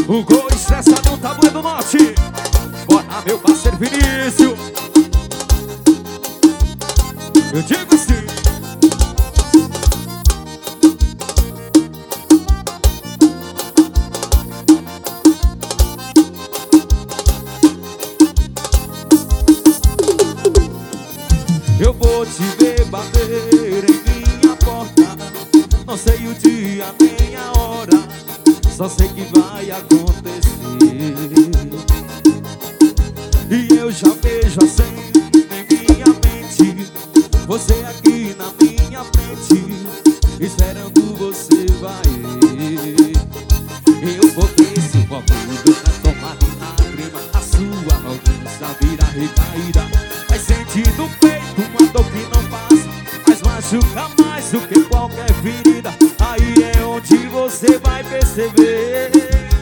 O gol estressado no Tabuleiro do Norte. Bora, meu parceiro Vinícius. Eu digo assim. Eu vou te ver bater em minha porta. Não sei o dia nem a hora, só sei que vai acontecer. E eu já vejo assim em minha mente, você aqui na minha frente, esperando você vai. Eu vou ver seu orgulho transformar em lágrima, a sua arrogância vira recaída. Vai sentir no peito uma dor que não passa, mas machuca mais do que qualquer ferida. Aí é onde você vai perceber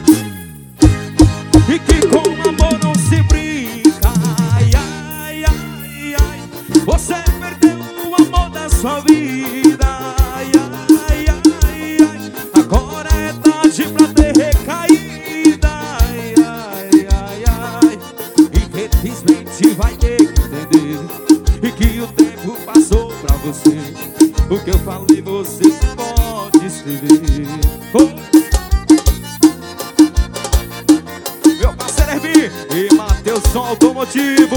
e que com amor não se brinca. Ai, ai, ai, ai, você perdeu o amor da sua vida. Ai, ai, ai, ai, agora é tarde pra ter recaída. Ai, ai, ai, ai, infelizmente vai ter que entender e que o tempo passou pra você. O que eu falei você pode escrever. Meu parceiro Herbi e Matheus Som Automotivo.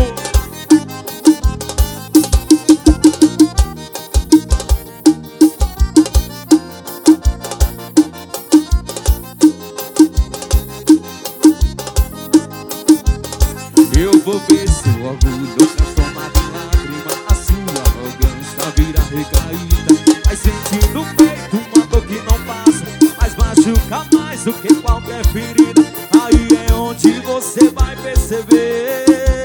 Eu vou ver seu orgulho transformado em lágrima, a sua arrogância vira recaída. Vai sentir no peito uma dor que não passa, mas machuca mais do que qualquer ferida. Aí é onde você vai perceber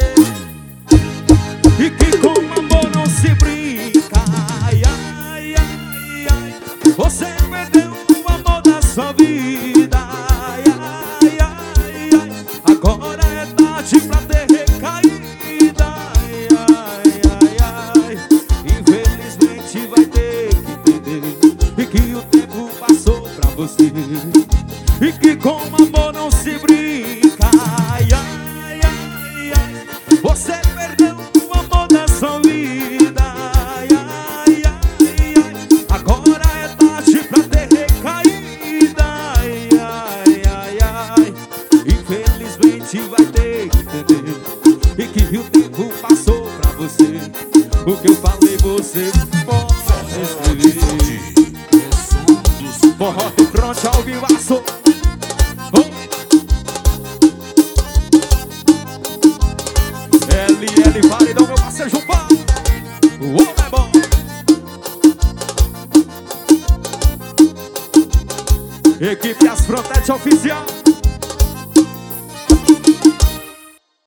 e que com amor não se brinca. Ai, ai, ai, ai, você perdeu o amor da sua vida. Ai, ai, ai, ai, agora é tarde pra ter recaída. Ai, ai, ai, ai, infelizmente vai ter que entender e que o tempo passou pra você e que com amor não se brinca. Ai, ai, ai, ai, você perdeu o amor da sua vida. Ai, ai, ai, ai, agora é tarde pra ter recaída. Ai, ai, ai, ai, infelizmente vai ter que entender e que o tempo passou pra você. O que eu falei você pode escrever. Forró do Fronte ao vivaço. LL Paredão, meu parceiro Jupá. O homem é bom. Equipe As Frontete Oficial.